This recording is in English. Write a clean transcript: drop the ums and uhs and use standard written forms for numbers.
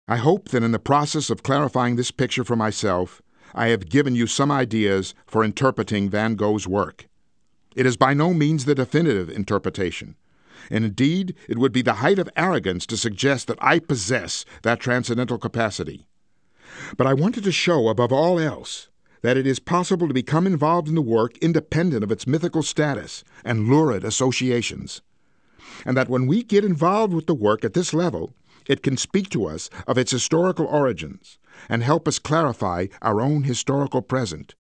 I hope that in the process of clarifying this picture for myself, I have given you some ideas for interpreting Van Gogh's work. It is by no means the definitive interpretation, and indeed it would be the height of arrogance to suggest that I possess that transcendental capacity. But I wanted to show, above all else, that it is possible to become involved in the work independent of its mythical status and lurid associations, and that when we get involved with the work at this level, it can speak to us of its historical origins and help us clarify our own historical present.